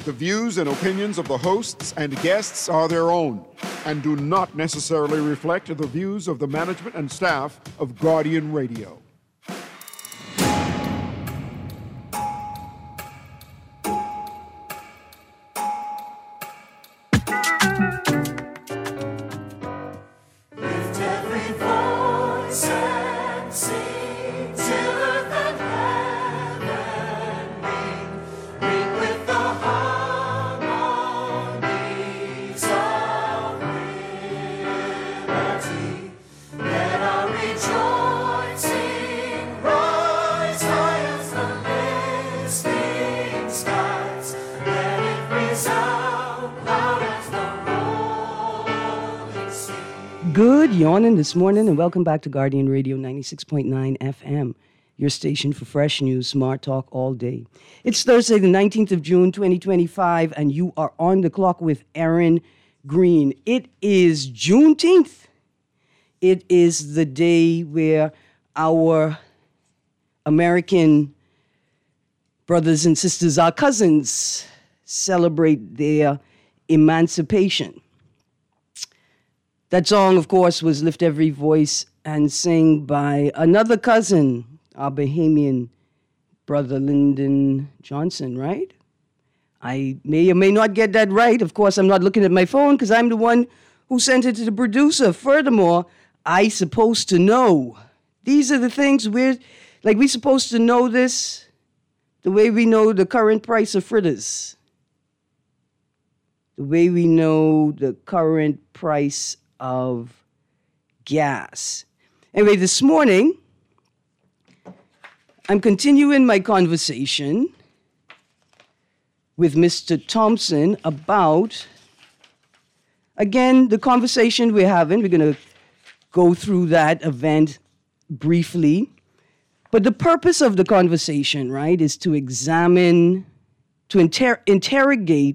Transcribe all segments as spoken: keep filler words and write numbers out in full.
The views and opinions of the hosts and guests are their own and do not necessarily reflect the views of the management and staff of Guardian Radio. Good yawning this morning, and welcome back to Guardian Radio ninety-six point nine F M, your station for fresh news, smart talk all day. It's Thursday, the nineteenth of June, twenty twenty-five, and you are on the clock with Aaron Green. It is Juneteenth. It is the day where our American brothers and sisters, our cousins, celebrate their emancipation. That song, of course, was Lift Every Voice and Sing by another cousin, our Bahamian brother, Lyndon Johnson, right? I may or may not get that right. Of course, I'm not looking at my phone because I'm the one who sent it to the producer. Furthermore, I supposed to know. These are the things we're, like we supposed to know this the way we know the current price of fritters. The way we know the current price of gas. Anyway, this morning, I'm continuing my conversation with Mister Thompson about, again, the conversation we're having. We're going to go through that event briefly. But the purpose of the conversation, right, is to examine, to inter- interrogate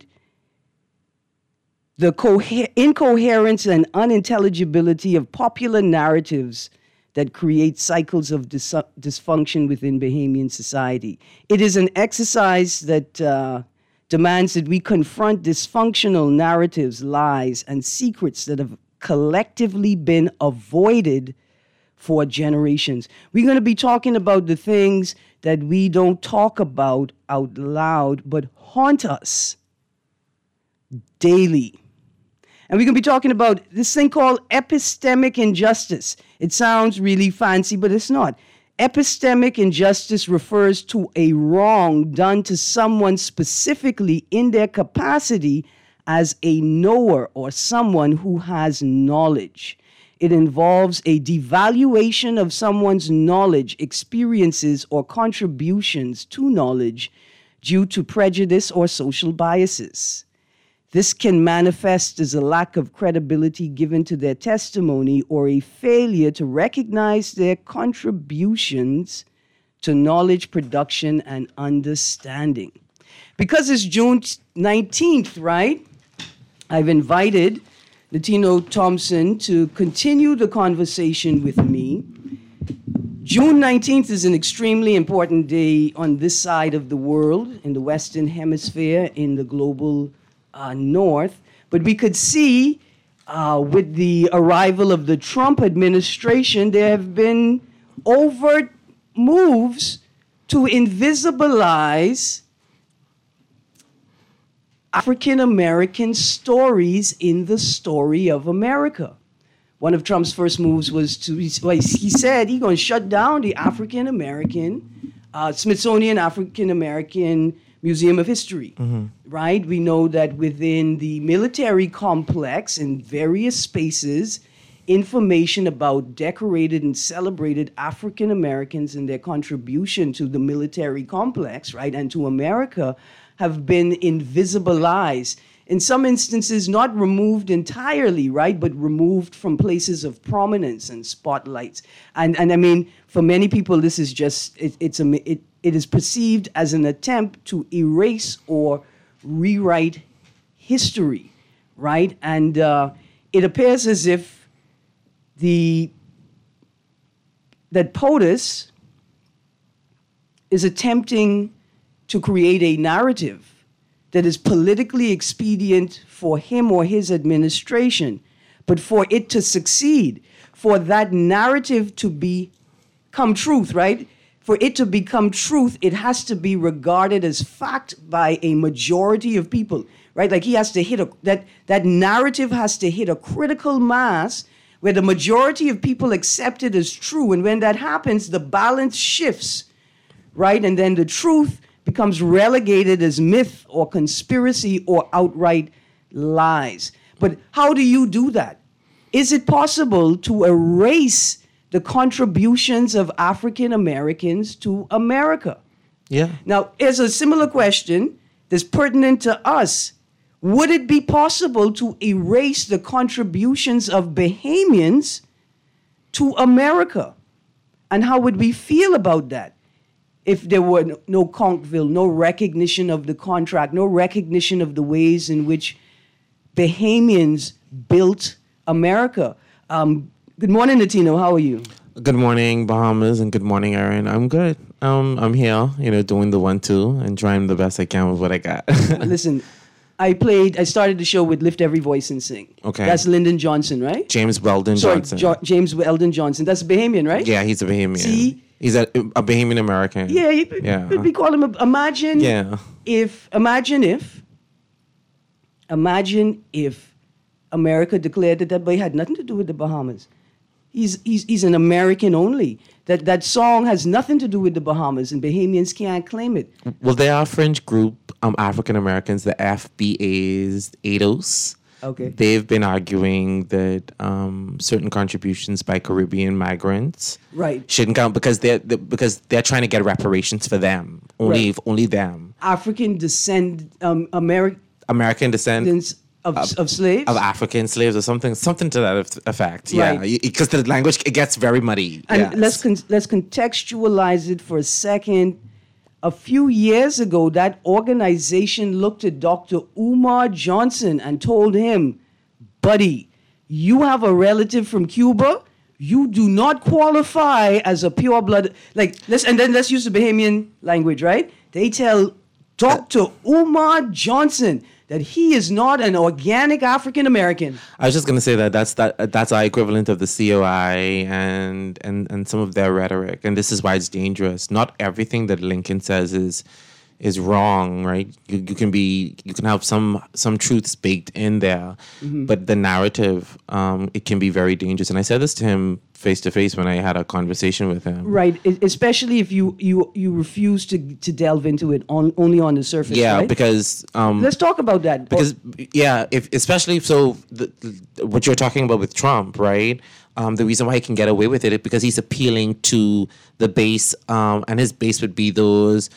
the coher- incoherence and unintelligibility of popular narratives that create cycles of dis- dysfunction within Bahamian society. It is an exercise that uh, demands that we confront dysfunctional narratives, lies, and secrets that have collectively been avoided for generations. We're going to be talking about the things that we don't talk about out loud, but haunt us daily. And we're going to be talking about this thing called epistemic injustice. It sounds really fancy, but it's not. Epistemic injustice refers to a wrong done to someone specifically in their capacity as a knower or someone who has knowledge. It involves a devaluation of someone's knowledge, experiences, or contributions to knowledge due to prejudice or social biases. This can manifest as a lack of credibility given to their testimony or a failure to recognize their contributions to knowledge production and understanding. Because it's June nineteenth, right? I've invited Latino Thompson to continue the conversation with me. June nineteenth is an extremely important day on this side of the world, in the Western Hemisphere, in the global Uh, north, but we could see uh, with the arrival of the Trump administration, there have been overt moves to invisibilize African American stories in the story of America. One of Trump's first moves was to, well, he said he's going to shut down the African American, uh, Smithsonian African American Museum of History, mm-hmm. right? We know that within the military complex in various spaces, information about decorated and celebrated African Americans and their contribution to the military complex, right, and to America have been invisibilized. In some instances, not removed entirely, right, but removed from places of prominence and spotlights. And and I mean, for many people, this is just, it, it's a, it, it is perceived as an attempt to erase or rewrite history, right? And uh, it appears as if the that POTUS is attempting to create a narrative that is politically expedient for him or his administration. But for it to succeed, for that narrative to become truth, right? For it to become truth, it has to be regarded as fact by a majority of people, right? Like he has to hit a, that, that narrative has to hit a critical mass where the majority of people accept it as true. And when that happens, the balance shifts, right? And then the truth becomes relegated as myth or conspiracy or outright lies. But how do you do that? Is it possible to erase the contributions of African Americans to America? Yeah. Now, here's a similar question that's pertinent to us. Would it be possible to erase the contributions of Bahamians to America? And how would we feel about that if there were no, no Conkville, no recognition of the contract, no recognition of the ways in which Bahamians built America? Um, good morning, Latino. How are you? Good morning, Bahamas, and good morning, Aaron. I'm good. Um, I'm here, you know, doing the one-two and trying the best I can with what I got. Listen, I played, I started the show with Lift Every Voice and Sing. Okay. That's Lyndon Johnson, right? James Weldon Sorry, Johnson. Jo- James Weldon Johnson. That's Bahamian, right? Yeah, he's a Bahamian. See? He's a, a Bahamian American. Yeah, you, Yeah. we call him, a, imagine Yeah. if, imagine if, imagine if America declared that that boy had nothing to do with the Bahamas. He's, he's, he's an American only. That, that song has nothing to do with the Bahamas, and Bahamians can't claim it. Well, they are a fringe group, um, African Americans, the F B As, A D O S. Okay. They've been arguing that um, certain contributions by Caribbean migrants Right. shouldn't count because they're, they because they're trying to get reparations for them. Only Right. only them. African descend, um, Americans American descent of, of slaves? of African slaves or something, something to that eff- effect. Yeah, Right. because the language it gets very muddy. And Yes. let's con- let's contextualize it for a second. A few years ago, that organization looked at Doctor Umar Johnson and told him, buddy, you have a relative from Cuba. You do not qualify as a pure blood. Like, let's and then let's use the Bahamian language, right? They tell Doctor Umar Johnson that he is not an organic African American. I was just gonna say that that's that that's our equivalent of the C O I and and and some of their rhetoric, and this is why it's dangerous. Not everything that Lincoln says is is wrong, right? You, you can be you can have some some truths baked in there, Mm-hmm. but the narrative um, it can be very dangerous. And I said this to him face to face when I had a conversation with him. Right, e- especially if you you you refuse to to delve into it on only on the surface. Yeah, right? because um, Let's talk about that. Because yeah, if especially if so, the, the, what you're talking about with Trump, right? Um, the reason why he can get away with it is because he's appealing to the base, um, and his base would be those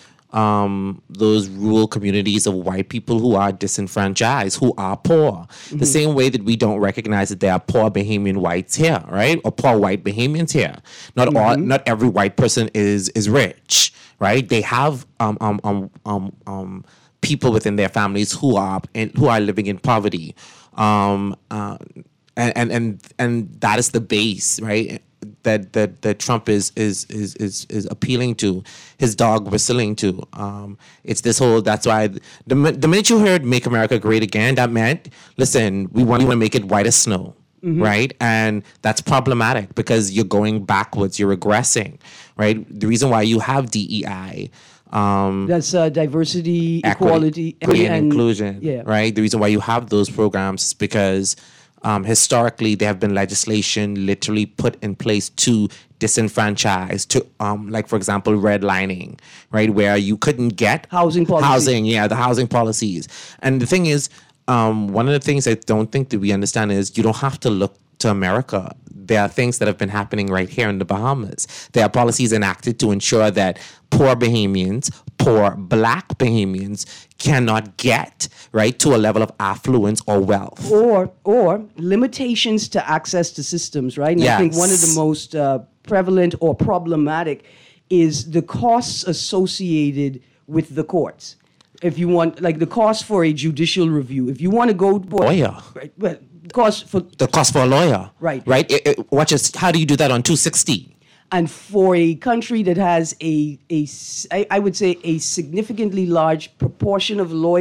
um, those rural communities of white people who are disenfranchised, who are poor. Mm-hmm. The same way that we don't recognize that there are poor Bahamian whites here, right, or poor white Bahamians here. Not all, Mm-hmm. not every white person is is rich, right? They have um um um um um. people within their families who are in, who are living in poverty, um, uh, and, and and and that is the base, right? That that that Trump is is is is is appealing to, his dog whistling to. Um, it's this whole. That's why the mi- the minute you heard "Make America Great Again," that meant, listen, we want to make it white as snow. Right, and that's problematic because you're going backwards, you're regressing, right? The reason why you have D E I. Um, That's uh, diversity, equality, equity and, inclusion, Yeah. right? The reason why you have those programs is because um, historically there have been legislation literally put in place to disenfranchise, to um, like for example redlining, right, where you couldn't get Housing policy. housing, yeah, the housing policies. And the thing is, um, one of the things I don't think that we understand is you don't have to look to America. There are things that have been happening right here in the Bahamas. There are policies enacted to ensure that poor Bahamians, poor black Bahamians cannot get, right, to a level of affluence or wealth. Or or limitations to access to systems, right? And I think one of the Yes. most uh, prevalent or problematic is the costs associated with the courts. If you want, like the cost for a judicial review, if you want to go, Lawyer. right, well, cost for The cost for a lawyer. Right. Right? It, it, watch us, how do you do that on two sixty? and for a country that has a a s- I, I would say a significantly large proportion of lawyers,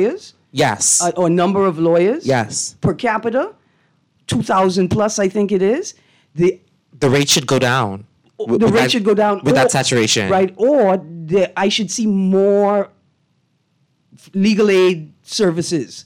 Yes. uh, or number of lawyers. Yes. Per capita, two thousand plus, I think it is. The The rate should go down. the rate that, should go down with or, that saturation, right? Or the, I should see more legal aid services,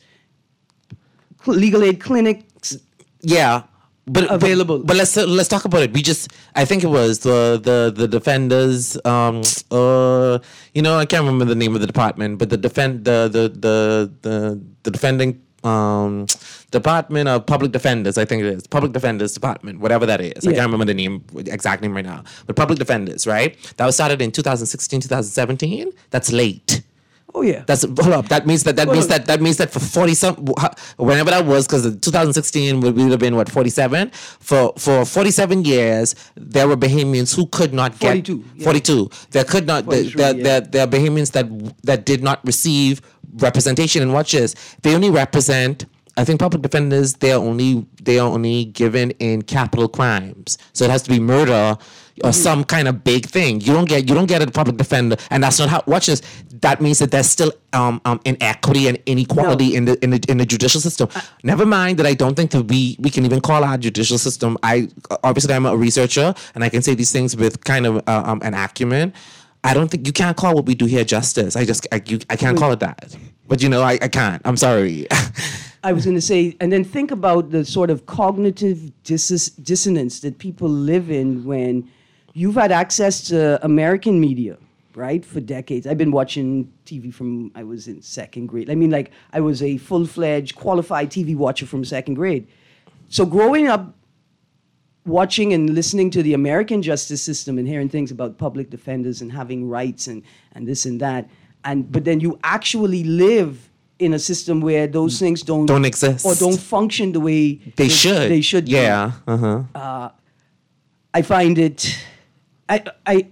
cl- legal aid clinics. Yeah, but Available. But, but let's let's talk about it. We just, I think it was the the the defenders. Um, uh, you know, I can't remember the name of the department, but the defend the the the the, the defending. Um, Department of Public Defenders, I think it is. Public Defenders Department, whatever that is. I Yeah. can't remember the name, exact name right now. But Public Defenders, right? That was started in two thousand sixteen, two thousand seventeen. That's late. Oh yeah. That's hold up. That means that that Hold means up. that that means that for forty some whenever that was, because two thousand sixteen would would have been what, forty-seven. For for forty-seven years, there were Bahamians who could not get forty-two, yeah. forty-two. There could not. There, forty-three, there, yeah. there, there are Bahamians that that did not receive representation. And watch this. They only represent. I think public defenders, they are only they are only given in capital crimes. So it has to be murder or Mm-hmm. some kind of big thing. You don't get you don't get a public defender, and that's not how. Watch this. That means that there's still um, um inequity and inequality No. in the in the in the judicial system. Never mind that I don't think that we we can even call our judicial system. I obviously I'm a researcher and I can say these things with kind of uh, um an acumen. I don't think you can't call what we do here justice. I just I, you, I can't call it that. But you know I, I can't. I'm sorry. I was going to say, and then think about the sort of cognitive dis- dissonance that people live in when you've had access to American media, right, for decades. I've been watching T V from I was in second grade. I mean, like, I was a full-fledged, qualified T V watcher from second grade. So growing up, watching and listening to the American justice system and hearing things about public defenders and having rights and, and this and that, and but then you actually live in a system where those things don't Don't exist. or don't function the way They should. They should. do. Yeah. Uh-huh. I find it. I I.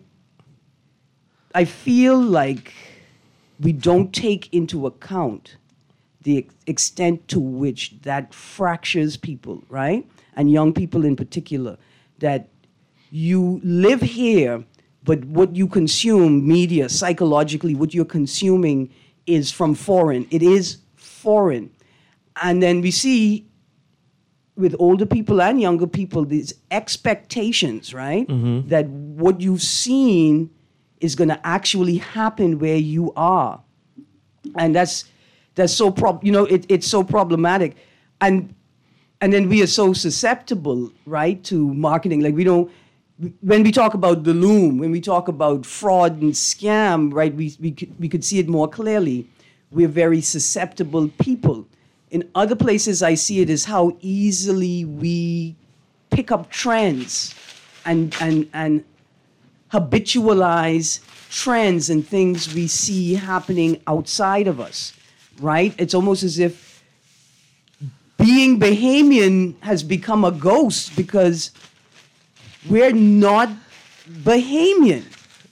I feel like we don't take into account the ex- extent to which that fractures people, right? And young people in particular, that you live here, but what you consume, media, psychologically, what you're consuming is from foreign. It is foreign. And then we see with older people and younger people these expectations, right? Mm-hmm. That what you've seen is going to actually happen where you are. And that's that's so prob you know it, it's so problematic. And and then we are so susceptible, right, to marketing. Like we don't when we talk about the loom, when we talk about fraud and scam, right, we we could, we could see it more clearly. We're very susceptible people. In other places, I see it as how easily we pick up trends and and and habitualize trends and things we see happening outside of us, right? It's almost as if being Bahamian has become a ghost because we're not Bahamian.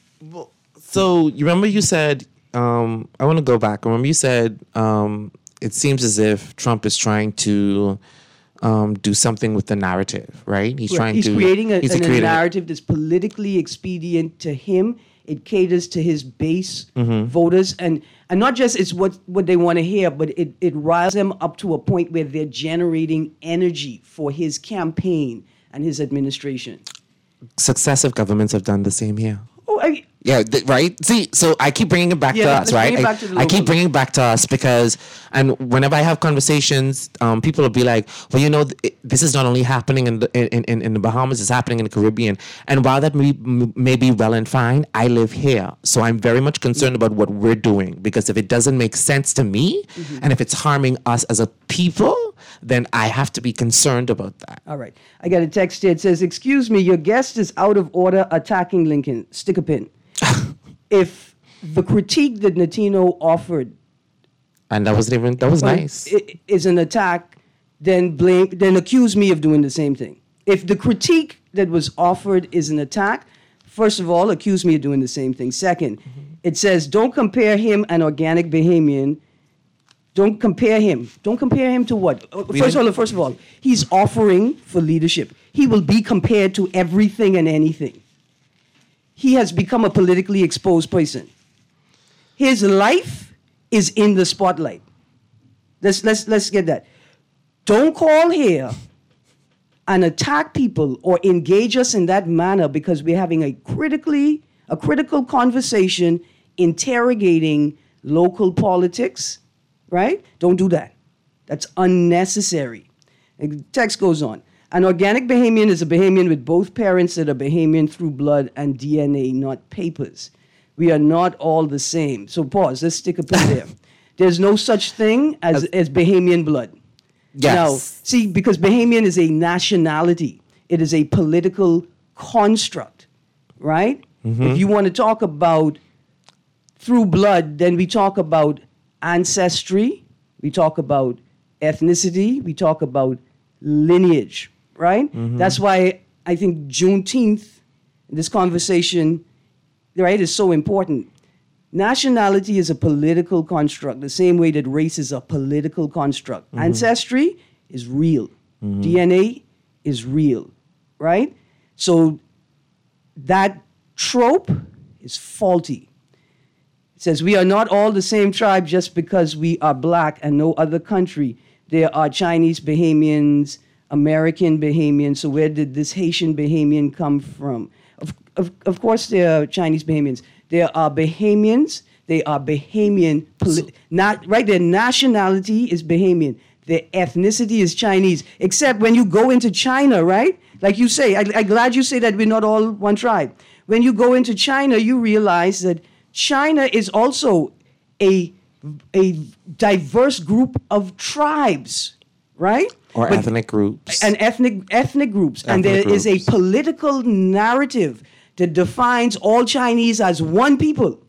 So you remember you said, um, I want to go back. Remember you said um, it seems as if Trump is trying to um, do something with the narrative, right? He's trying he's to creating a, he's an- a creating- narrative that's politically expedient to him. It caters to his base Mm-hmm. voters, and and not just it's what what they want to hear, but it it riles them up to a point where they're generating energy for his campaign and his administration. Successive governments have done the same here. Oh, I, Yeah, th- right. See, so I keep bringing it back Yeah, to let's us, right? bring it I- back to the I, keep local. bringing it back to us because, and whenever I have conversations, um, people will be like, "Well, you know, th- it- this is not only happening in the in, in, in the Bahamas; it's happening in the Caribbean." And while that may, m- may be well and fine, I live here, so I'm very much concerned about what we're doing because if it doesn't make sense to me, Mm-hmm. and if it's harming us as a people, then I have to be concerned about that. all right. I got a text here. It says, "Excuse me, your guest is out of order attacking Lincoln. Stick a pin." If the critique that Natino offered And that wasn't even that was nice. i- is an attack, then blame, then accuse me of doing the same thing. If the critique that was offered is an attack, first of all, accuse me of doing the same thing. Second, it says don't compare him an organic Bahamian. Don't compare him. Don't compare him to what? Uh, We First of didn't- all, first of all, he's offering for leadership. He will be compared to everything and anything. He has become a politically exposed person. His life is in the spotlight. Let's let's let's get that. Don't call here and attack people or engage us in that manner because we're having a critically a critical conversation interrogating local politics, right? Don't do that. That's unnecessary. The text goes on. An organic Bahamian is a Bahamian with both parents that are Bahamian through blood and D N A, not papers. We are not all the same. So pause. Let's stick a pin there. There's no such thing as, as Bahamian blood. Yes. Now, see, because Bahamian is a nationality. It is a political construct, right? Mm-hmm. If you want to talk about through blood, then we talk about ancestry, we talk about ethnicity, we talk about lineage, right? Mm-hmm. That's why I think Juneteenth, this conversation, right, is so important. Nationality is a political construct, the same way that race is a political construct. Mm-hmm. Ancestry is real. Mm-hmm. D N A is real, right? So that trope is faulty. It says, we are not all the same tribe just because we are black and no other country. There are Chinese Bahamians, American Bahamians. So where did this Haitian Bahamian come from? Of, of, of course, there are Chinese Bahamians. There are Bahamians. They are Bahamian. Poli- so, not right. Their nationality is Bahamian. Their ethnicity is Chinese. Except when you go into China, right? Like you say, I, I'm glad you say that we're not all one tribe. When you go into China, you realize that China is also a a diverse group of tribes, right? Or but, ethnic groups. And ethnic ethnic groups. Ethnic and there groups. Is a political narrative that defines all Chinese as one people.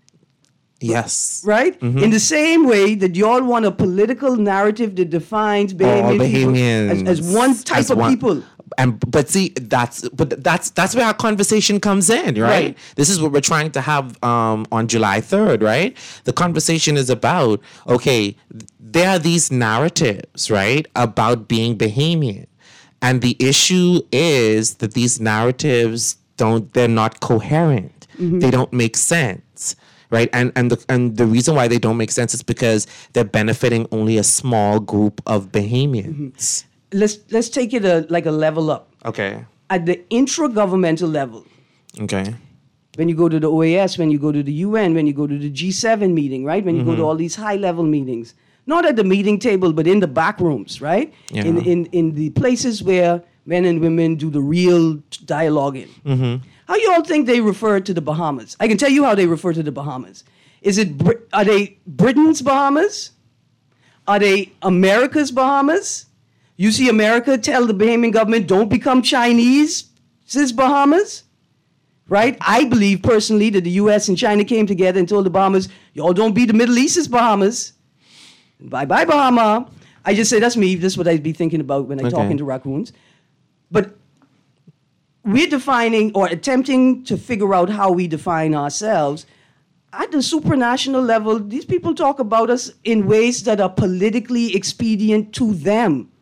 Yes. Right? Mm-hmm. In the same way that y'all want a political narrative that defines Bahamian people as, as one type as of one. people. And but see, that's but that's that's where our conversation comes in, right? right? This is what we're trying to have um, on July third, right? The conversation is about, okay, there are these narratives, right, about being Bahamian. And the issue is that these narratives don't, they're not coherent. Mm-hmm. They don't make sense. Right, and and the and the reason why they don't make sense is because they're benefiting only a small group of Bahamians. Mm-hmm. Let's let's take it a, like a level up. Okay. At the intra-governmental level. Okay. When you go to the O A S, when you go to the U N, when you go to the G seven meeting, right? When you mm-hmm. go to all these high-level meetings, not at the meeting table, but in the back rooms, right? Yeah. In in in the places where men and women do the real dialoguing. Mm-hmm. How you all think they refer to the Bahamas? I can tell you how they refer to the Bahamas. Is it are they Britain's Bahamas? Are they America's Bahamas? You see America tell the Bahamian government, don't become Chinese, says Bahamas? Right? I believe personally that the U S and China came together and told the Bahamas, y'all don't be the Middle East's Bahamas. Bye-bye, Bahama. I just say, that's me. That's what I'd be thinking about when I okay. talk into raccoons. But we're defining or attempting to figure out how we define ourselves. At the supranational level, these people talk about us in ways that are politically expedient to them,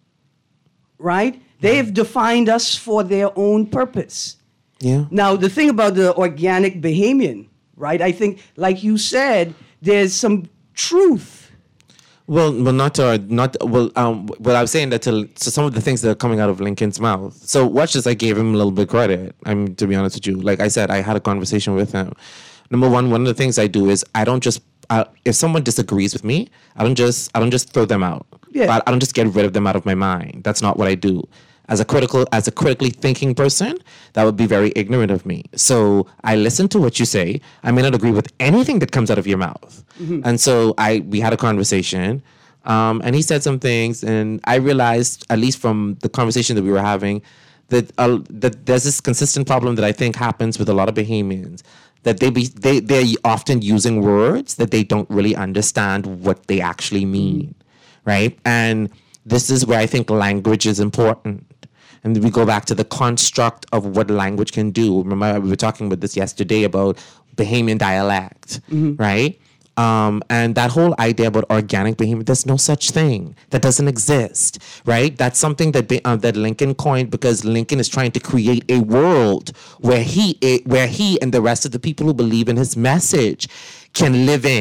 right? They have defined us for their own purpose. Yeah. Now, the thing about the organic Bahamian, right? I think, like you said, there's some truth. Well, well, not uh, not well. Um, well, I was saying that to, to some of the things that are coming out of Lincoln's mouth. So watch this. I gave him a little bit of credit. I mean, to be honest with you, like I said, I had a conversation with him. Number one, one of the things I do is I don't just uh, if someone disagrees with me, I don't just I don't just throw them out. Yeah. I, I don't just get rid of them out of my mind. That's not what I do. As a critical, as a critically thinking person, that would be very ignorant of me. So I listen to what you say. I may not agree with anything that comes out of your mouth. Mm-hmm. And so I, we had a conversation, um, and he said some things, and I realized, at least from the conversation that we were having, that uh, that there's this consistent problem that I think happens with a lot of Bahamians, that they be they they're often using words that they don't really understand what they actually mean, mm-hmm. right? And this is where I think language is important. And we go back to the construct of what language can do. Remember, we were talking about this yesterday about Bahamian dialect, mm-hmm. right? Um, and that whole idea about organic Bahamian, there's no such thing. That doesn't exist, right? That's something that uh, that Lincoln coined because Lincoln is trying to create a world where he, where he and the rest of the people who believe in his message can live in.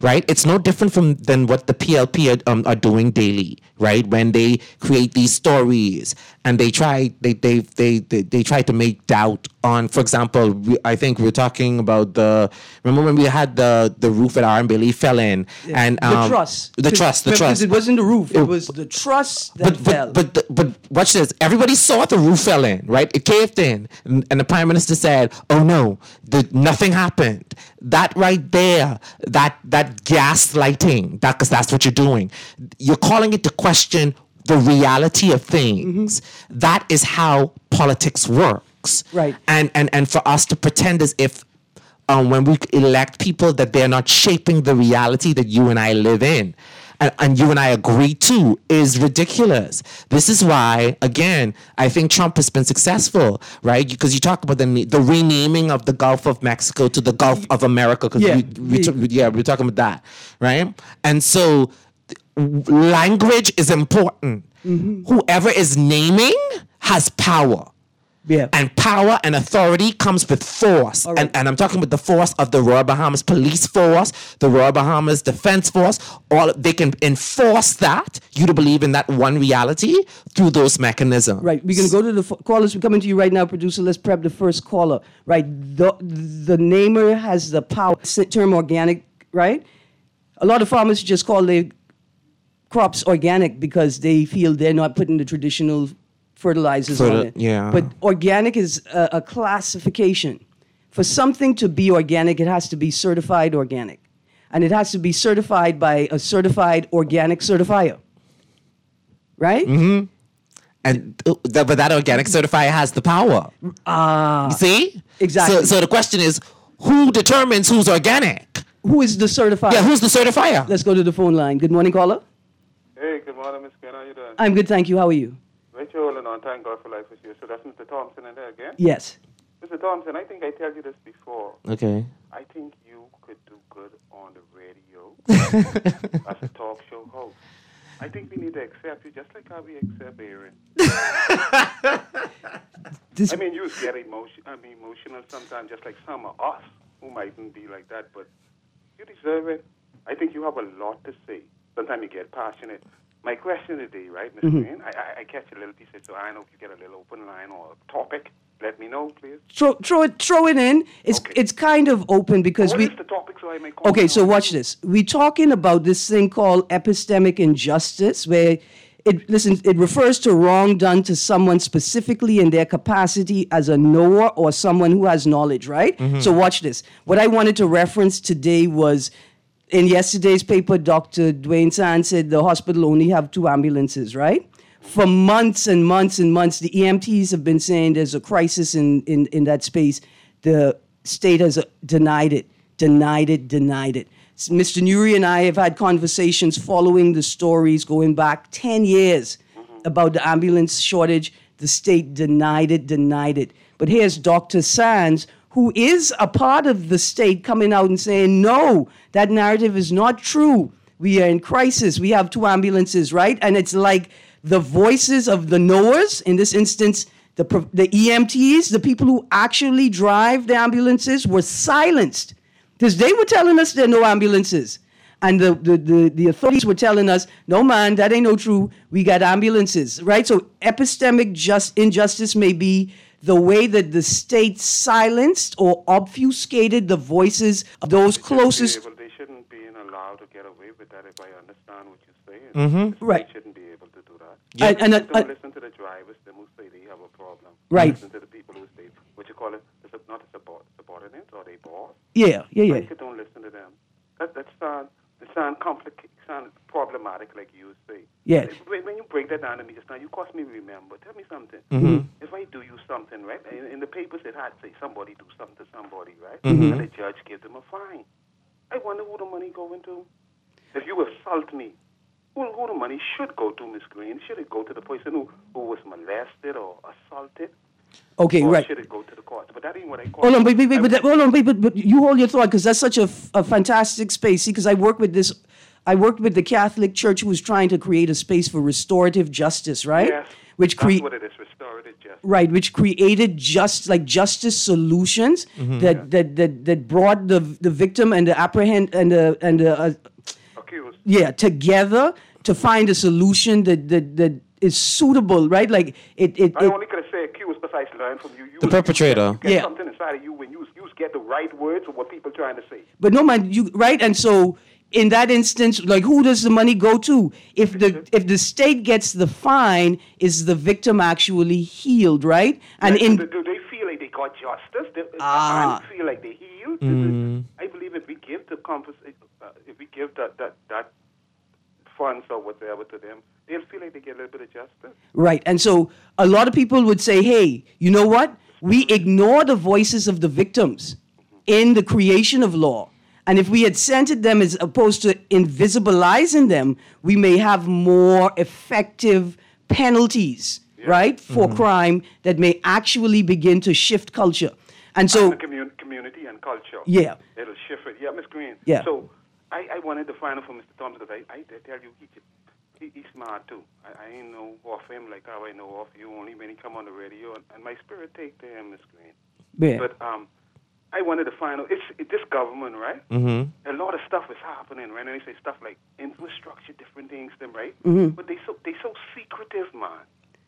right? It's no different from than what the P L P are, um, are doing daily, right? When they create these stories and they try they they they they, they try to make doubt on, for example, we, I think we were talking about the remember when we had the the roof at R and Bailey fell in Yeah. and the um, truss, the truss, the Because truss. It wasn't the roof; it was the truss that But fell. but but but watch this. Everybody saw the roof fell in, right? It caved in, and, and the prime minister said, "Oh no, the, nothing happened." That right there, that that gaslighting, that because that's what you're doing. You're calling it to question the reality of things. Mm-hmm. That is how politics works, Right. And and and for us to pretend as if. Um, when we elect people that they're not shaping the reality that you and I live in and, and you and I agree to is ridiculous. This is why, again, I think Trump has been successful, right? Because you talk about the, the renaming of the Gulf of Mexico to the Gulf of America. Because Yeah. we, we, we, yeah, we're talking about that, right? And so language is important. Mm-hmm. Whoever is naming has power. Yeah. And power and authority comes with force. All right. And, and I'm talking about the force of the Royal Bahamas Police Force, the Royal Bahamas Defense Force. All they can enforce that, you to believe in that one reality through those mechanisms. Right. We're going to go to the f- callers. We're coming to you right now, producer. Let's prep the first caller. Right. The, the namer has the power. Term organic, right? A lot of farmers just call their crops organic because they feel they're not putting the traditional fertilizers Fertil- on it. yeah. But organic is a, a classification. For something to be organic, it has to be certified organic. And it has to be certified by a certified organic certifier. Right? Mm-hmm. And uh, that, but that organic certifier has the power. Ah. You see? Exactly. So, so the question is, who determines who's organic? Who is the certifier? Yeah, who's the certifier? Let's go to the phone line. Good morning, caller. Hey, good morning, Miss Ken. How you doing? I'm good, thank you. How are you? Rachel holding on. Thank God for life with you. So that's Mister Thompson in there again? Yes. Mister Thompson, I think I told you this before. Okay. I think you could do good on the radio as a talk show host. I think we need to accept you just like how we accept Aaron. This, I mean, you get emotion. I mean, emotional sometimes, just like some of us who mightn't be like that, but you deserve it. I think you have a lot to say. Sometimes you get passionate. My question today, right, Mister Mm-hmm. Green? I, I, I catch a little piece, so I know if you get a little open line or a topic, let me know, please. throw, throw it, throw it in. It's Okay. it's kind of open because What we. is the topic so I may comment Okay, so on watch it? this. We're talking about this thing called epistemic injustice, where it listen, it refers to wrong done to someone specifically in their capacity as a knower or someone who has knowledge, right? So watch this. What I wanted to reference today was in yesterday's paper, Doctor Dwayne Sands said the hospital only have two ambulances, right? For months and months and months, the E M Ts have been saying there's a crisis in, in, in that space. The state has uh, denied it, denied it, denied it. S- Mister Nuri and I have had conversations following the stories going back ten years about the ambulance shortage. The state denied it, denied it. But here's Doctor Sands, who is a part of the state, coming out and saying, no, that narrative is not true. We are in crisis. We have two ambulances, right? And it's like the voices of the knowers, in this instance, the, pro- the E M Ts, the people who actually drive the ambulances, were silenced because they were telling us there are no ambulances. And the, the, the, the authorities were telling us, no, man, that ain't no true. We got ambulances, right? So epistemic just injustice may be the way that the state silenced or obfuscated the voices of those They shouldn't be closest. able- They shouldn't be allowed to get away with that, if I understand what you're saying. Mm-hmm. The state Right. shouldn't be able to do that. And- and, uh, Don't uh, listen to the drivers, them who say they have a problem. Right. Listen to the people who say, what you call it, is it not a support, subordinate or they boss. Yeah, yeah, yeah. Like you don't listen to them. That that sound it sound complicated, sound problematic, like you say. Yeah. When, when you break that down to me just now, you cost me remember. Tell me something. Mm-hmm. If I do you something, right? In, in the papers, it had say somebody do something to somebody, right? Mm-hmm. And the judge gave them a fine. I wonder who the money going to. If you assault me, who, who the money should go to, Miss Green? Should it go to the person who, who was molested or assaulted? Okay, or right. should it go to the courts? But that ain't what I call Hold it. on, wait, wait, wait, I- but that, hold on, wait, but, but you hold your thought because that's such a, f- a fantastic space. See, because I work with this, I worked with the Catholic Church who was trying to create a space for restorative justice, right? Yes. which That's create what it is, restorative justice. right, which created just like justice solutions that, that that that brought the the victim and the apprehend and the and the uh, Accused. yeah together to find a solution that that that is suitable, right? Like it it, I it only could say accused because I learned from you. you The perpetrator. You get Yeah. something inside of you when you, you get the right words of what people are trying to say. but no man, you right, and so. In that instance, like who does the money go to? If the if the state gets the fine, is the victim actually healed, right? And Yeah, in do, do they feel like they got justice? Do, Ah. and feel like they healed? I believe if we give the compass, uh, if we give that, that that funds or whatever to them, they'll feel like they get a little bit of justice. right, and so a lot of people would say, "Hey, you know what? We ignore the voices of the victims in the creation of law." And if we had centered them as opposed to invisibilizing them, we may have more effective penalties, right, for crime that may actually begin to shift culture. And so, the commun- community and culture. yeah, It'll shift it. Yeah, Miss Green. Yeah. So I, I wanted to find out from Mister Thompson because I, I did tell you he, he he's smart too. I, I ain't know of him like how I know of you only when he come on the radio, and, and my spirit take to him, Miss Green. yeah. But um, I wanted to find out. It's it, this government, right? Mm-hmm. A lot of stuff is happening, right? And they say stuff like infrastructure, different things, them, right? Mm-hmm. But they so they so secretive, man.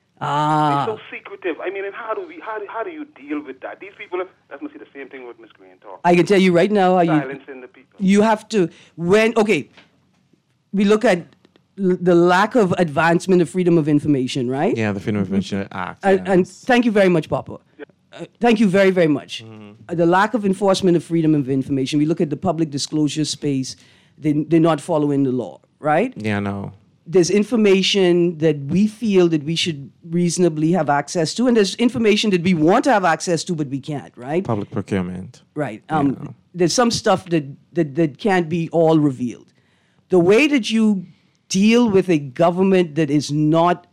Ah, They're so secretive. I mean, and how do we how do, how do you deal with that? These people, are, that's must be the same thing with Miss Green talk. I can tell you right now how you Silencing the people. you have to when okay we look at l- the lack of advancement of freedom of information, right? Yeah, the Freedom of Information Act. And, and yes. thank you very much, Papa. Uh, thank you very, very much. Uh, the lack of enforcement of freedom of information. We look at the public disclosure space. They, they're not following the law, right? Yeah, no. There's information that we feel that we should reasonably have access to, and there's information that we want to have access to, but we can't, right? Public procurement. Right. Um, Yeah. There's some stuff that, that, that can't be all revealed. The way that you deal with a government that is not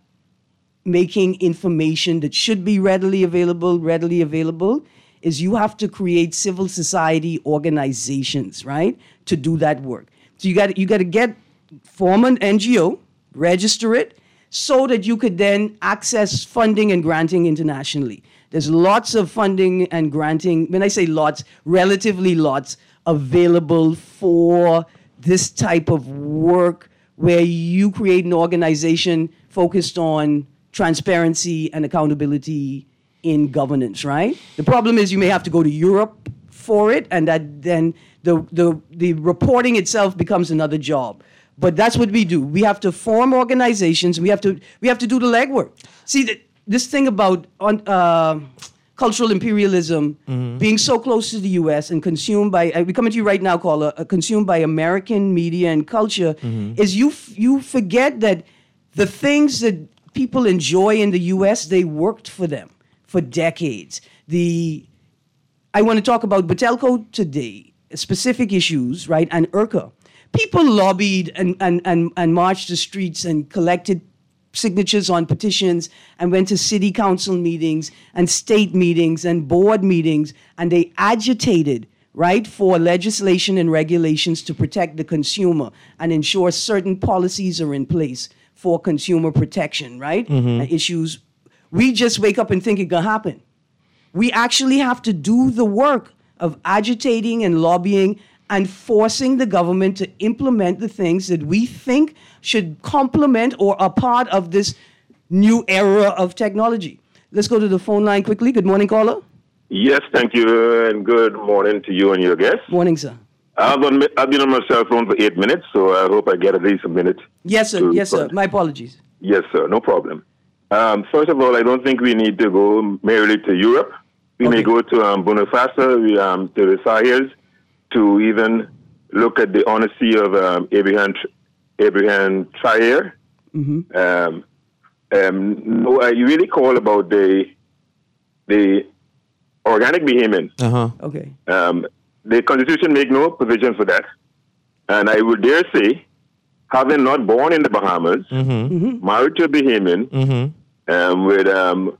making information that should be readily available, readily available, is you have to create civil society organizations, right, to do that work. So you got you got to get form an N G O, register it, so that you could then access funding and granting internationally. There's lots of funding and granting, when I say lots, relatively lots, available for this type of work where you create an organization focused on transparency and accountability in governance, right? The problem is you may have to go to Europe for it, and that then the, the, the reporting itself becomes another job. But that's what we do. We have to form organizations. We have to we have to do the legwork. See, the, this thing about on, uh, cultural imperialism being so close to the U S and consumed by, uh, we're coming to you right now, caller, uh, consumed by American media and culture, is you f- you forget that the things that people enjoy in the U S, they worked for them for decades. The I want to talk about Butelco today, specific issues, right, and I R C A. People lobbied and, and, and, and marched the streets and collected signatures on petitions and went to city council meetings and state meetings and board meetings, and they agitated, right, for legislation and regulations to protect the consumer and ensure certain policies are in place for consumer protection, right, and issues. We just wake up and think it gonna happen. We actually have to do the work of agitating and lobbying and forcing the government to implement the things that we think should complement or are part of this new era of technology. Let's go to the phone line quickly. Good morning, caller. Yes, thank you, and good morning to you and your guests. Morning, sir. I've been, I've been on my cell phone for eight minutes, so I hope I get at least a minute. Yes, sir. to- Yes, sir. My apologies. Yes, sir, no problem. Um, first of all, I don't think we need to go merely to Europe. We Okay. may go to um, Burkina Faso, we, um, to the Sahels, to even look at the honesty of um, Abraham, Abraham Traore. Mm-hmm. Um, um, no, I really call about the the organic behemoth. Uh-huh. Okay. Um, the Constitution make no provision for that. And I would dare say, having not born in the Bahamas, Mm-hmm. married to a Bahamian, Mm-hmm. um, with um,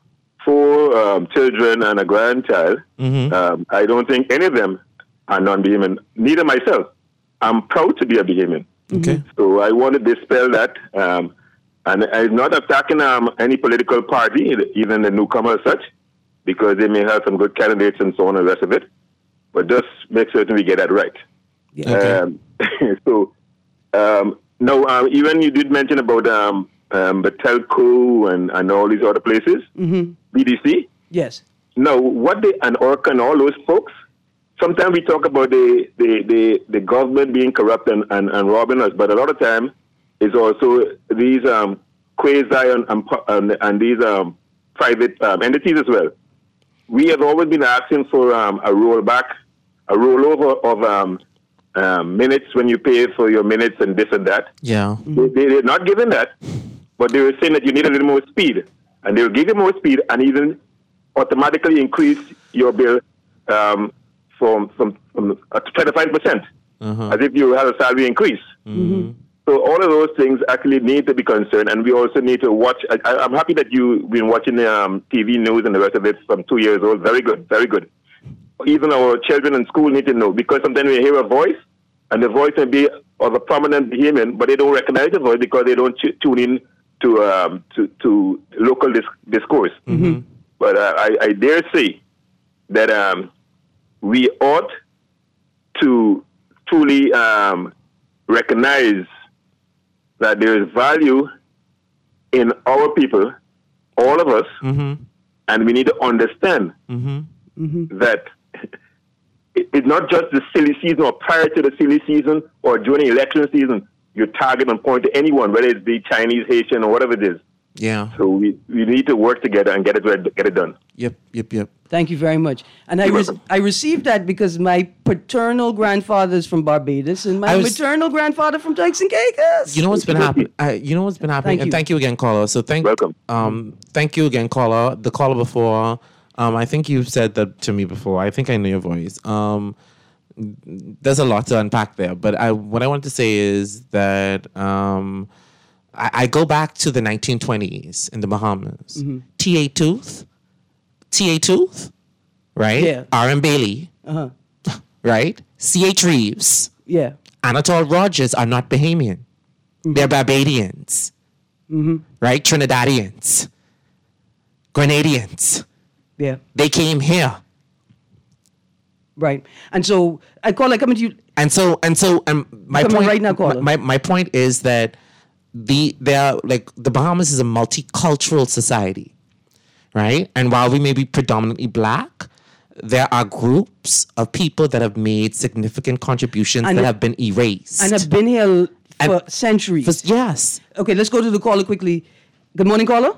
four um, children and a grandchild, Mm-hmm. um, I don't think any of them are non-Bahamian. Neither myself. I'm proud to be a Bahamian. Okay. So I want to dispel that. Um, And I'm not attacking um, any political party, even the newcomer as such, because they may have some good candidates and so on and the rest of it. But just make certain we get that right. Yeah. Okay. Um, so, um, no, um, even you did mention about um, um, the telco and, and all these other places, Mm-hmm. B D C. Yes. No, what they, and Orca and all those folks, sometimes we talk about the, the, the, the government being corrupt and, and, and robbing us, but a lot of time it's also these um, quasi and, and, and these um, private um, entities as well. We have always been asking for um, a rollback, a rollover of um, um, minutes when you pay for your minutes and this and that. Yeah. They, they, they're not giving that, but they were saying that you need a little more speed. And they'll give you more speed and even automatically increase your bill um, from, from, from uh, twenty-five percent, Uh-huh. as if you had a salary increase. Mm-hmm. So all of those things actually need to be concerned, and we also need to watch. I, I'm happy that you've been watching the um, T V news and the rest of it from two years old. Very good, very good. Even our children in school need to know, because sometimes we hear a voice, and the voice may be of a prominent human, but they don't recognize the voice because they don't t- tune in to um, to, to local dis- discourse. Mm-hmm. But uh, I, I dare say that um, we ought to truly um, recognize that there is value in our people, all of us, Mm-hmm. and we need to understand Mm-hmm. that it- it's not just the silly season or prior to the silly season or during election season. You target and point to anyone, whether it's the Chinese, Haitian, or whatever it is. Yeah. So we, we need to work together and get it ready, get it done. Yep. Yep. Yep. Thank you very much. And I, You're re- welcome. I received that because my paternal grandfather is from Barbados and my I was- maternal grandfather from Turks and Caicos. You know what's been happening? Uh, you know what's been happening? Thank and you. thank you again, caller. So thank, Welcome. Um, thank you again, caller. The caller before, um, I think you've said that to me before. I think I know your voice. Um, there's a lot to unpack there, but I what I want to say is that um, I, I go back to the nineteen twenties in the Bahamas. Mm-hmm. T A Tooth, T A Tooth, right? Yeah. R M Bailey, Uh-huh. right? C H Reeves. Yeah. Anatole Rogers are not Bahamian. They're Barbadians. Right? Trinidadians. Grenadians. Yeah. They came here. Right. And so I call it coming to you. And so and so and my Come in point right now, caller. my, my point is that the they're like the Bahamas is a multicultural society. Right? And while we may be predominantly black, there are groups of people that have made significant contributions And that it- have been erased. And have been here for And- centuries. For- yes. Okay, let's go to the caller quickly. Good morning, caller.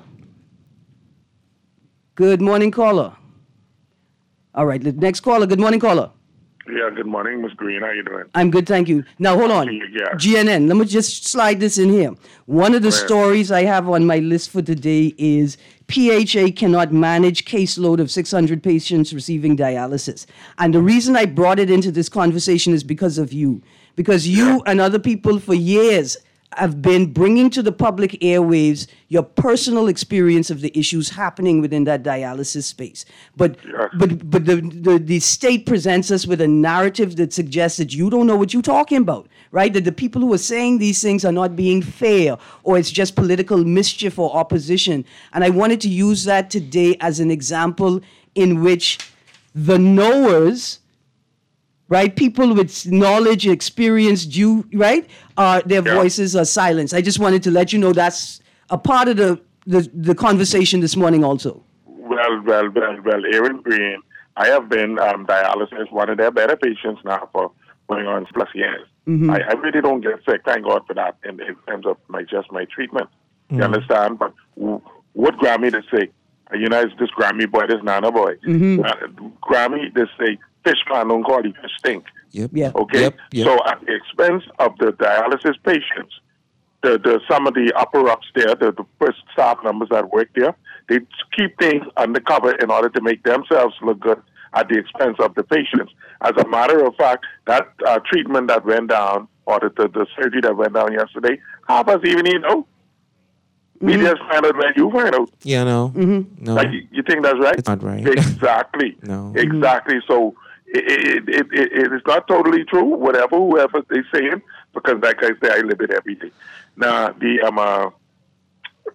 Good morning, caller. All right, the next caller. Good morning, caller. Yeah, good morning, Miss Green. How you doing? I'm good, thank you. Now, hold on. Yeah. G N N, let me just slide this in here. One of the Right. stories I have on my list for today is P H A cannot manage caseload of six hundred patients receiving dialysis. And the reason I brought it into this conversation is because of you. Because you and other people for years have been bringing to the public airwaves your personal experience of the issues happening within that dialysis space. But Yes. but but the, the the state presents us with a narrative that suggests that you don't know what you're talking about, right? That the people who are saying these things are not being fair, or it's just political mischief or opposition. And I wanted to use that today as an example in which the knowers, right, people with knowledge, experience, due, right, uh, their Yeah. voices are silenced. I just wanted to let you know that's a part of the the, the conversation this morning also. Well, well, well, well, Aaron Green, I have been um, dialysis, one of their better patients now for going on plus years. Mm-hmm. I, I really don't get sick, thank God for that, in, in terms of my just my treatment. You understand? But w- what Grammy to say? Uh, You know, it's this Grammy boy, this Nana boy. Mm-hmm. Uh, Grammy, they say, fish man don't call you fish stink. Yep. Yeah. Okay, Yep, yep. so at the expense of the dialysis patients, the, the some of the upper ups there, the, the first staff members that work there, they keep things undercover in order to make themselves look good at the expense of the patients. As a matter of fact, that uh, treatment that went down, or the, the, the surgery that went down yesterday, half us even you know. We just find out when you find out. Yeah, no. No. Like, you, you think that's right? It's not right. Exactly. No. Exactly. So it, it, it, it, it is not totally true, whatever, whoever they saying, because like I say, I live it every day. Now, the, um, uh,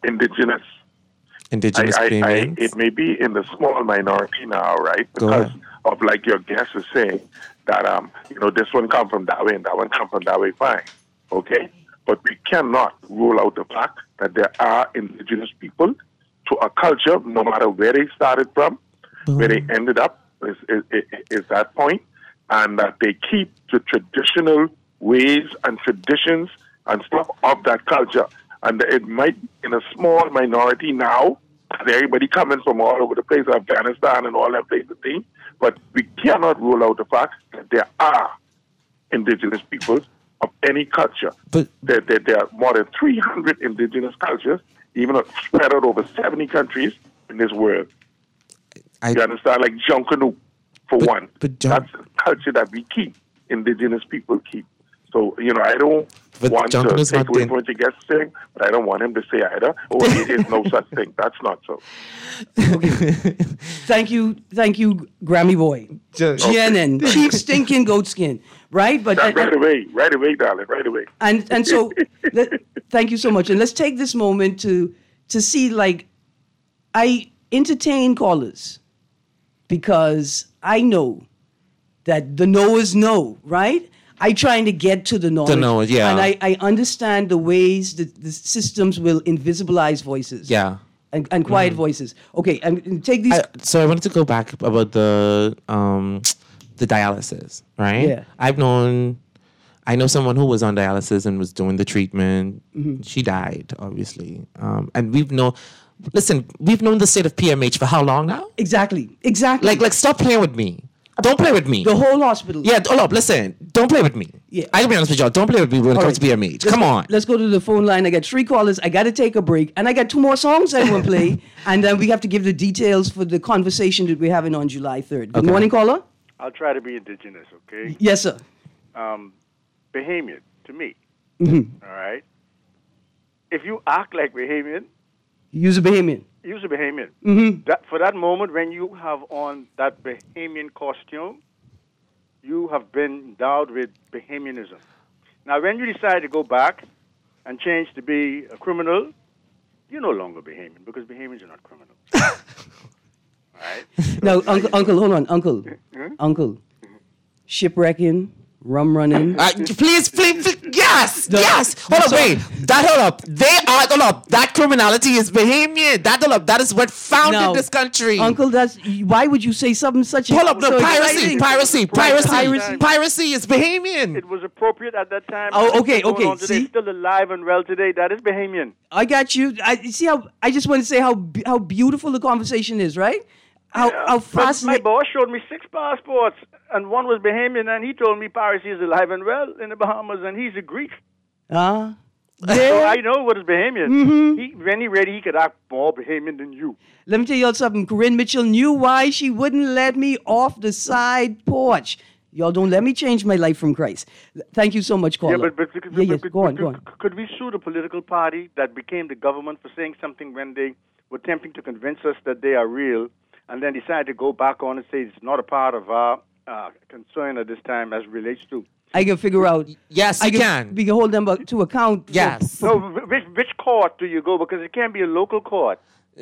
indigenous. Indigenous I, I, I, Bahamians? it may be in the small minority now, right? Go Because ahead. of like your guest is saying that um, you know, this one come from that way and that one come from that way, fine. Okay? But we cannot rule out the fact that there are indigenous people to a culture, no matter where they started from, where they ended up, is, is, is, is that point, and that they keep the traditional ways and traditions and stuff of that culture. And it might be in a small minority now, and everybody coming from all over the place, Afghanistan and all that place of thing, but we cannot rule out the fact that there are indigenous people of any culture. But There, there, there are more than three hundred indigenous cultures, even spread out over seventy countries in this world. I, You understand? Like Junkanoo, for But- one. but Jun- That's a culture that we keep, indigenous people keep. So, you know, I don't But want to Junkanoo's take not away in- from what you guys saying, but I don't want him to say either, oh, it is no such thing. That's not so. Thank you, thank you, Grammy Boy. Ju- G N N, Chief Stinking Goatskin, right? But That, right away, right away, darling, right away. and and so let, thank you so much, and let's take this moment to to see, like, I entertain callers because I know that the no is no, right? I trying to get to the knowledge. no, yeah. And I, I understand the ways that the systems will invisibilize voices. yeah. And, and quiet voices. Okay, and, and take these. I, so I wanted to go back about the um, the dialysis, right? Yeah. I've known, I know someone who was on dialysis and was doing the treatment. Mm-hmm. She died, obviously, um, and we've known. Listen, we've known the state of P M H for how long now? Exactly, exactly. Like, like, stop playing with me. Don't play with me. the whole hospital. Yeah, hold up. Listen, don't play with me. Yeah. I can be honest with y'all. Don't play with me when it All comes right. to P M H. Let's Come go- on. Let's go to the phone line. I got three callers. I got to take a break. And I got two more songs I want to play. And then we have to give the details for the conversation that we're having on July third. Good Okay. morning, caller. I'll try to be indigenous, okay? Yes, sir. Um, Bahamian, to me. Mm-hmm. All right? If you act like Bahamian, Use a Bahamian. use a Bahamian. Mm-hmm. That, for that moment when you have on that Bahamian costume, you have been endowed with Bahamianism. Now, when you decide to go back and change to be a criminal, you're no longer Bahamian because Bahamians are not criminals. All right? No, uncle, uncle, hold on, uncle, uncle. Shipwrecking, rum running. Uh, please, please, please, yes, No, yes. Hold up, sorry. wait. That hold up. They are hold up. That criminality is Bahamian. That hold up. That is what founded No, this country. Uncle, that's why would you say something such? hold up, no so piracy, exciting? piracy, piracy, Piracy. piracy, is Bahamian. It was appropriate at that time. Oh, and it's okay, still going okay, on today. see? Still alive and well today. That is Bahamian. I got you. I you see how I just want to say how be- how beautiful the conversation is, right? How Yeah. how My- My fascinating. boss showed me six passports, and one was Bahamian, and he told me piracy is alive and well in the Bahamas, and he's a Greek. Ah, So yeah. I know what is Bahamian. Mm-hmm. He, when he ready, he could act more Bahamian than you. Let me tell y'all something. Corinne Mitchell knew why she wouldn't let me off the side porch. Y'all don't let me change my life from Christ. Thank you so much, caller. Yeah, but, but, but, yeah, yes, but- go on, but- go on. Could we sue the political party that became the government for saying something when they were attempting to convince us that they are real, and then decide to go back on and say it's not a part of our uh, concern at this time as relates to? I can figure out. Yes, I you can. We can hold them up to account. for- Yes. No, wh- which, which court do you go? Because it can't be a local court.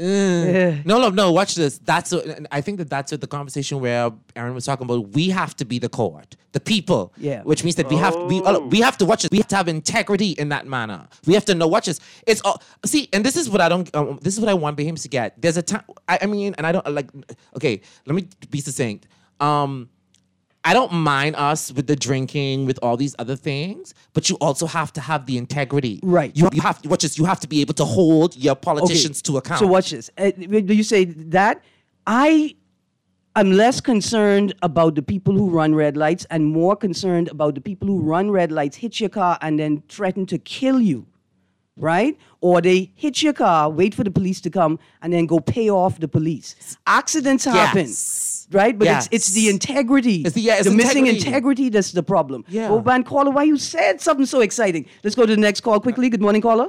Mm. No, no, no. Watch this. That's. What, I think that that's what the conversation where Aaron was talking about. We have to be the court, the people. Yeah. Which means that we have we Oh. we have to watch this. We have to have integrity in that manner. We have to know. Watch this. It's all. See, and this is what I don't. Um, this is what I want Bahamians to get. There's a time. I, I mean, and I don't like. Okay, let me be succinct. Um. I don't mind us with the drinking, with all these other things, but you also have to have the integrity. Right. You, you have to watch this. You have to be able to hold your politicians to account. So watch this. Uh, do you say that? I am less concerned about the people who run red lights and more concerned about the people who run red lights, hit your car, and then threaten to kill you, right? Or they hit your car, wait for the police to come, and then go pay off the police. Accidents happen. Yes. Right, but Yes. it's it's the integrity, It's the- yeah, it's the missing integrity. integrity that's the problem. Yeah. Oh, man, caller, why you said something so exciting? Let's go to the next call quickly. Good morning, caller.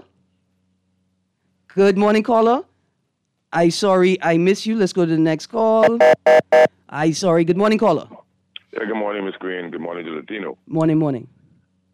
Good morning, caller. I sorry I miss you. Let's go to the next call. I sorry. Good morning, caller. Yeah, good morning, Miss Green. Good morning to Latino. Morning, morning.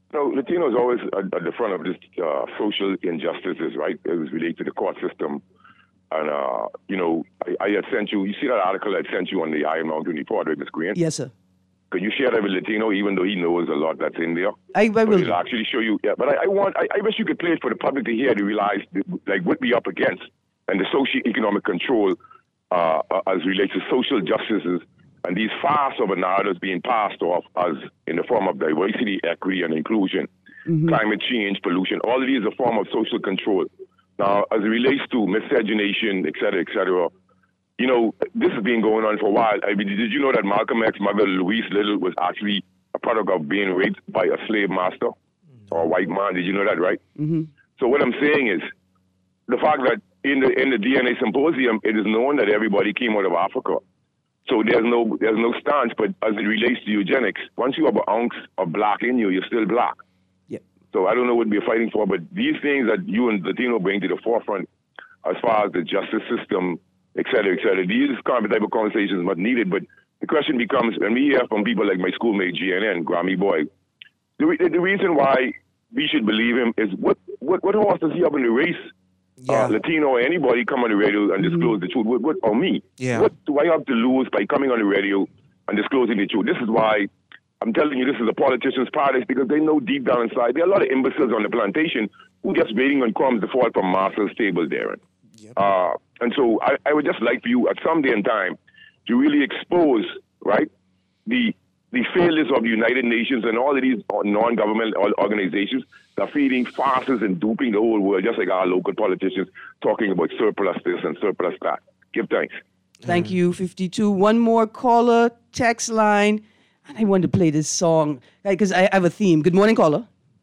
No, Latinos always at, at the front of this uh, social injustices, right? It was related to the court system. And, uh, you know, I, I had sent you, you see that article I sent you on the Iron Mountain report with the screen? Yes, sir. Could you share that with Latino, even though he knows a lot that's in there? I, I will. It'll actually show you. Yeah, but I, I want, I, I wish you could play it for the public to hear, to realize, like, what we up against and the socio-economic control uh, as relates to social justices and these farce of narratives being passed off as in the form of diversity, equity, and inclusion, mm-hmm. climate change, pollution. All of these are a form of social control. Now, as it relates to miscegenation, et cetera, et cetera, you know, this has been going on for a while. I mean, did you know that Malcolm X's mother, Louise Little, was actually a product of being raped by a slave master or a white man? Did you know that, right? Mm-hmm. So what I'm saying is the fact that in the in the D N A symposium, it is known that everybody came out of Africa. So there's no there's no stance. But as it relates to eugenics, once you have an ounce of black in you, you're still black. Yep. So I don't know what we're fighting for, but these things that you and Latino bring to the forefront as far as the justice system, et cetera, et cetera, these kind of type of conversations are needed. But the question becomes, when we hear from people like my schoolmate G N N, Grammy Boy, the, re- the reason why we should believe him is what, what, what horse does he have in the race? Yeah. Uh, Latino or anybody come on the radio and disclose mm-hmm. the truth. What, what, or me? Yeah. What do I have to lose by coming on the radio and disclosing the truth? This is why I'm telling you this is a politician's paradise, because they know deep down inside there are a lot of imbeciles on the plantation who just waiting on crumbs to fall from master's table, Darren. Yep. Uh, and so I, I would just like for you at some day and time to really expose, right, the the failures of the United Nations and all of these non-governmental organizations that are feeding farces and duping the whole world, just like our local politicians talking about surplus this and surplus that. Give thanks. Thank you, fifty-two. One more caller, text line. And I wanted to play this song because I have a theme. Good morning, caller.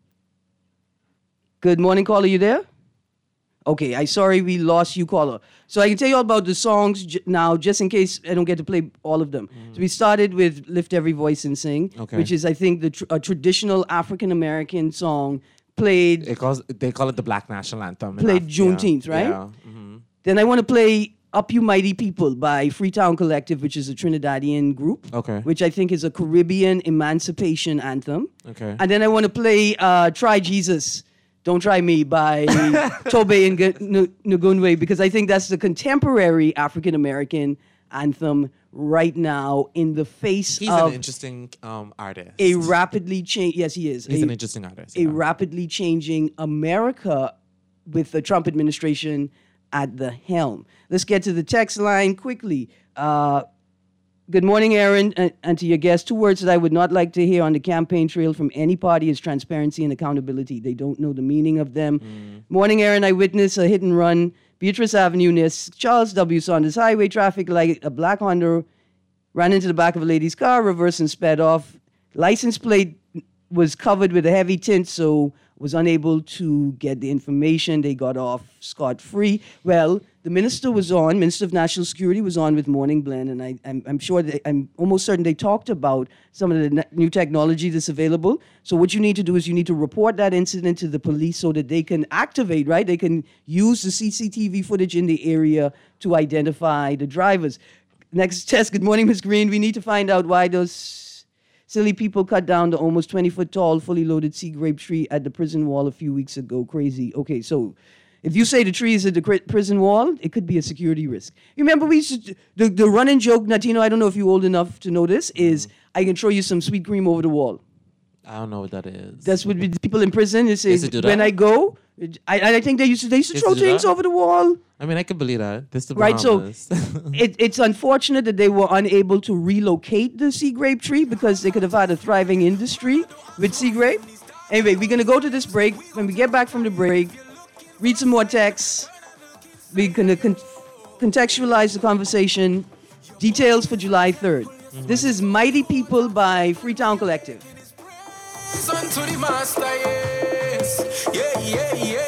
Good morning, caller. You there? Okay, I'm sorry we lost you, caller. So I can tell you all about the songs j- now, just in case I don't get to play all of them. Mm. So we started with Lift Every Voice and Sing, okay. which is, I think, the tr- a traditional African-American song played... It calls, they call it the Black National Anthem. Played Af- Juneteenth, yeah. right? Yeah. Mm-hmm. Then I want to play Up You Mighty People by Freetown Collective, which is a Trinidadian group, Okay. which I think is a Caribbean emancipation anthem. Okay. And then I want to play uh, Try Jesus, Don't Try Me by Tobe and Ngugunwe, because I think that's the contemporary African-American anthem right now in the face He's of an interesting um, artist. a rapidly change. Yes, he is. He's a, an interesting artist. A Yeah. rapidly changing America with the Trump administration at the helm. Let's get to the text line quickly. Uh, Good morning, Aaron, and, and to your guests. Two words that I would not like to hear on the campaign trail from any party is transparency and accountability. They don't know the meaning of them. Mm. Morning, Aaron. I witnessed a hit and run, Beatrice Avenue near Charles W. Saunders Highway. Traffic light, a black Honda ran into the back of a lady's car, reversed and sped off. License plate was covered with a heavy tint, so was unable to get the information. They got off scot-free. Well, the minister was on, Minister of National Security was on with Morning Blend, and I, I'm, I'm sure, they, I'm almost certain they talked about some of the new technology that's available. So what you need to do is you need to report that incident to the police so that they can activate, right? They can use the C C T V footage in the area to identify the drivers. Next test, good morning, Miz Green. We need to find out why those silly people cut down the almost twenty-foot tall, fully loaded sea grape tree at the prison wall a few weeks ago. Crazy. Okay, so if you say the tree is at the prison wall, it could be a security risk. Remember, we used to, the, the running joke, Latino, I don't know if you're old enough to know this, is I can throw you some sweet cream over the wall. I don't know what that is. That's what people in prison, they say, Yes, they do when that? I go, I, I think they used to, they used to Yes, throw they do things that? over the wall. I mean, I can believe that. This is the Right, so Bahamas. it, it's unfortunate that they were unable to relocate the sea grape tree because they could have had a thriving industry with sea grape. Anyway, we're going to go to this break. When we get back from the break, read some more texts. We're going to con- contextualize the conversation. Details for July third. Mm-hmm. This is Mighty People by Freetown Collective. Son to the master, yes. Yeah, yeah, yeah,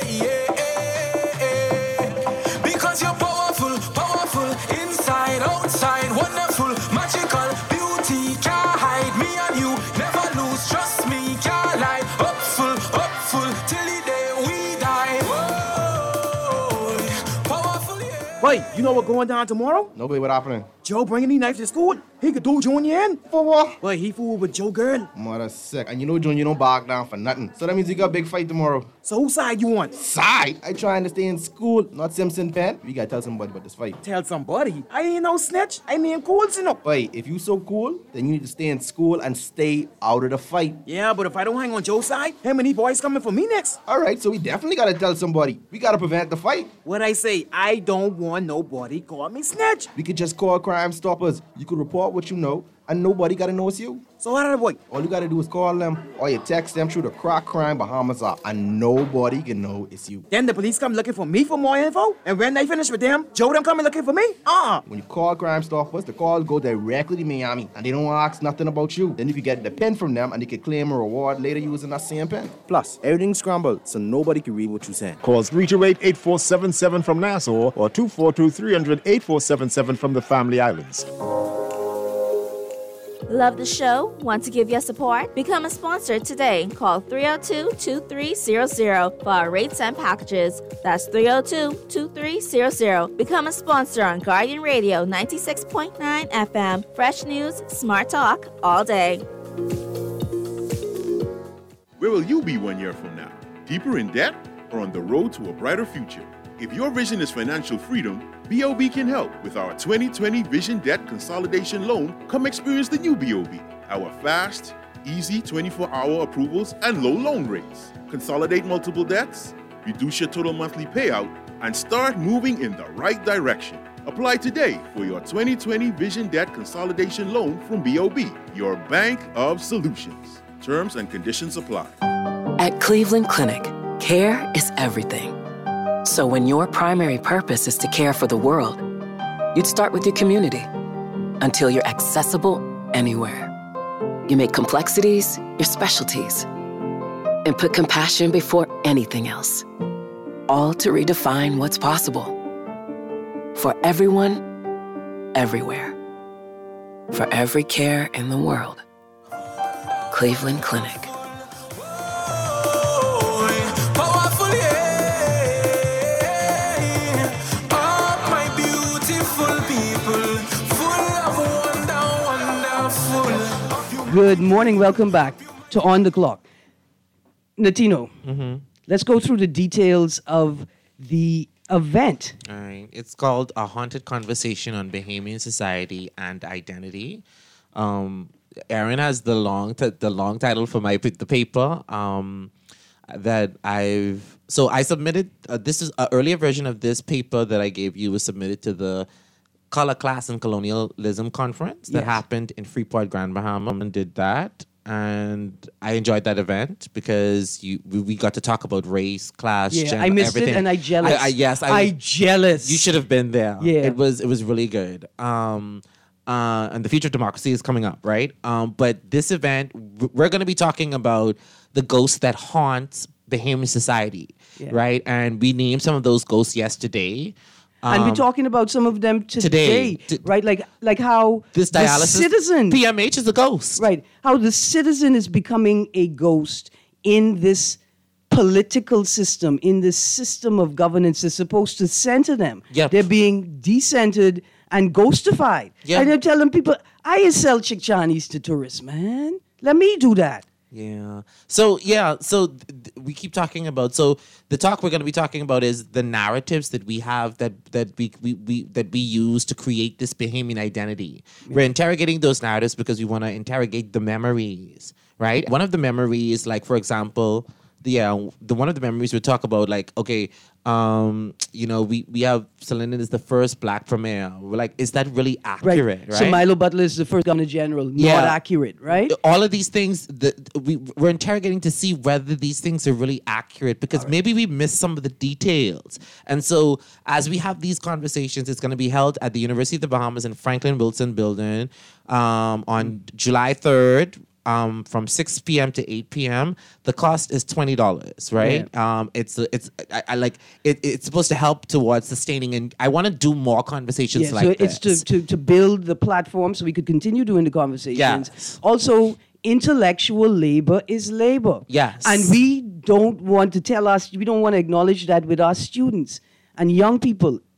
yeah, yeah. Because you're powerful, powerful, inside, outside, wonderful, magical, beauty, can't hide. Me and you never lose, trust me, can't lie. Hopeful, hopeful, till the day we die. Whoa, powerful, yeah. Wait, you know what's going down tomorrow? Nobody what happening? Joe bringing the knife to school, he could do Junior in. For what? But he fooled with Joe girl. Mother sick. And you know Junior don't back down for nothing. So that means he got a big fight tomorrow. So whose side you on? Side? I trying to stay in school, not Simpson Pen. We gotta tell somebody about this fight. Tell somebody? I ain't no snitch. I mean cool, you know. Wait, if you so cool, then you need to stay in school and stay out of the fight. Yeah, but if I don't hang on Joe's side, him and these boys coming for me next. All right, so we definitely gotta tell somebody. We gotta prevent the fight. What I say, I don't want nobody call me snitch. We could just call Crime Stoppers. You could report what you know, and nobody gotta know it's you. So how did I boy? All you gotta do is call them, or you text them through the Crack Crime Bahamas app, and nobody can know it's you. Then the police come looking for me for more info, and when they finish with them, Joe them coming looking for me? Uh-uh. When you call Crime Stoppers, the calls go directly to Miami, and they don't ask nothing about you. Then you can get the pen from them, and they can claim a reward later using that same pen. Plus, everything's scrambled, so nobody can read what you're saying. Call three two eight, eight four seven seven from Nassau or two four two, three hundred, eight four seven seven from the Family Islands. Love the show? Want to give your support? Become a sponsor today. Call three oh two, two three zero zero for our rates and packages. That's three oh two, two three zero zero. Become a sponsor on Guardian Radio ninety-six point nine F M. Fresh news, smart talk, all day. Where will you be one year from now? Deeper in debt or on the road to a brighter future? If your vision is financial freedom, B O B can help with our twenty twenty Vision Debt Consolidation Loan. Come experience the new B O B, our fast, easy twenty-four hour approvals and low loan rates. Consolidate multiple debts, reduce your total monthly payout, and start moving in the right direction. Apply today for your twenty twenty Vision Debt Consolidation Loan from B O B, your bank of solutions. Terms and conditions apply. At Cleveland Clinic, care is everything. So when your primary purpose is to care for the world, you'd start with your community until you're accessible anywhere. You make complexities your specialties and put compassion before anything else, all to redefine what's possible. For everyone, everywhere. For every care in the world. Cleveland Clinic. Good morning. Welcome back to On the Clock. Natino, Mm-hmm. let's go through the details of the event. All right. It's called A Haunted Conversation on Bahamian Society and Identity. Um, Aaron has the long t- the long title for my the paper um, that I've... So I submitted... Uh, this is an earlier version of this paper that I gave you was submitted to the Color, Class, and Colonialism Conference that Yes. happened in Freeport, Grand Bahama, and did that. And I enjoyed that event because you we, we got to talk about race, class, Yeah, gender, I missed everything. it and I jealous. I, I, yes, I, I was- jealous. You should have been there. Yeah. it was it was really good. Um, uh, and the future of democracy is coming up, right? Um, but this event, w- we're going to be talking about the ghost that haunts Bahamian society, Yeah. right? And we named some of those ghosts yesterday. and we're Um, talking about some of them today, today. right? Like like how This the dialysis citizen P M H is a ghost, right? How the citizen is becoming a ghost in this political system, in this system of governance that's supposed to center them. Yep. They're being decentered and ghostified. Yeah. And they're telling people, I sell Chichanis to tourists, man. Let me do that. Yeah. So yeah. So th- th- we keep talking about. So the talk we're going to be talking about is the narratives that we have that that we we, we that we use to create this Bahamian identity. We're interrogating those narratives because we want to interrogate the memories. Right. One of the memories, like for example, the yeah, the one of the memories we talk about, like okay, um, you know, we we have Salinan is the first black premier. We're like, is that really accurate? Right. So Milo Butler is the first governor general. Yeah. Not accurate, right? All of these things that we we're interrogating to see whether these things are really accurate because maybe we missed some of the details. And so as we have these conversations, it's going to be held at the University of the Bahamas in Franklin Wilson Building um, on July third. Um, from six p.m. to eight p.m. The cost is twenty dollars, right? Um, it's it's I, I like it, it's supposed to help towards sustaining, and I want to do more conversations Yeah, like so this. it's to, to, to build the platform so we could continue doing the conversations. Yes. Also, intellectual labor is labor. Yes. And we don't want to tell us, we don't want to acknowledge that with our students and young people.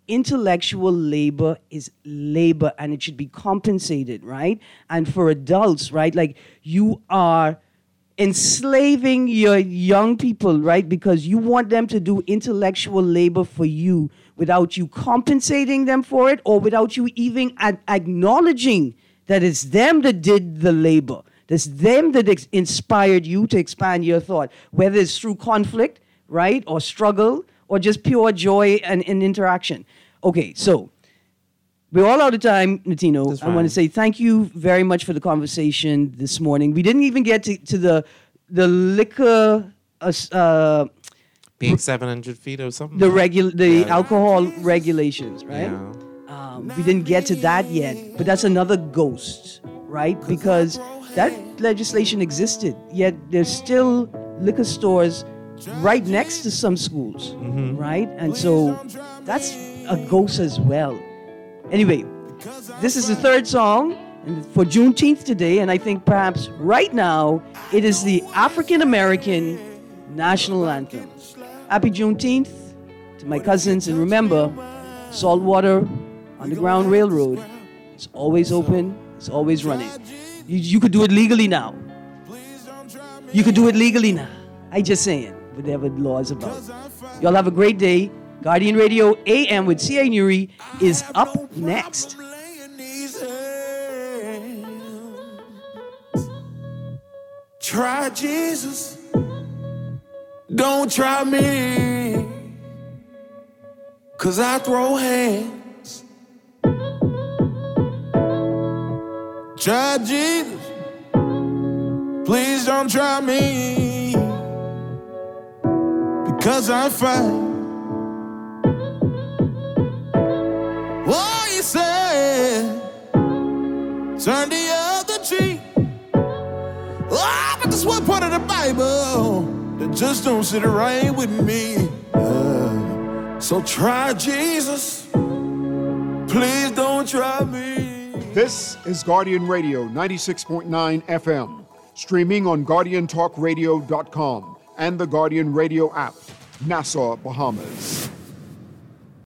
intellectual labor is labor and it should be compensated, right? And for adults, right, like you are enslaving your young people, right, because you want them to do intellectual labor for you without you compensating them for it or without you even ad- acknowledging that it's them that did the labor. It's them that ex- inspired you to expand your thought, whether it's through conflict, right, or struggle, or just pure joy and, and interaction. Okay, so we're all out of time, Latino. I want to say thank you very much for the conversation this morning. We didn't even get to, to the the liquor, uh, uh, being seven hundred feet or something. the regu- the Yeah. alcohol regulations, right? Yeah. Um, we didn't get to that yet, but that's another ghost, right? Because that legislation existed, yet there's still liquor stores right next to some schools, Mm-hmm. right? And so that's a ghost as well. Anyway, this is the third song and for Juneteenth today, and I think perhaps right now it is the African American national anthem. Happy Juneteenth to my cousins, and remember, Saltwater Underground Railroad is always open, it's always running. You, you could do it legally now. You could do it legally now. I just saying, whatever the law is about. Y'all have a great day. Guardian Radio A M with C A Nuri is up next. Try Jesus. Don't try me. Cause I throw hands. Try Jesus. Please don't try me. Because I fight. Oh, you said, turn the other cheek. Oh, but this one part of the Bible that just don't sit right with me. Uh, so try Jesus. Please don't try me. This is Guardian Radio ninety-six point nine F M, streaming on guardian talk radio dot com and the Guardian Radio app, Nassau, Bahamas.